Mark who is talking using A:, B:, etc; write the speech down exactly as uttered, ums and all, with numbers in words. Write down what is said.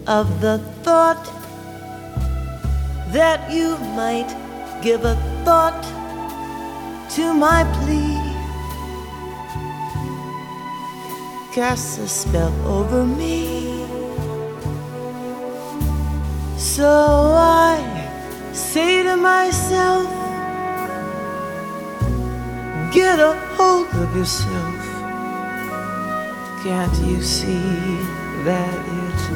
A: of the thought that you might give a thought to my plea. Cast a spell over me. So I say to myself, get a hold of yourself. Can't you see that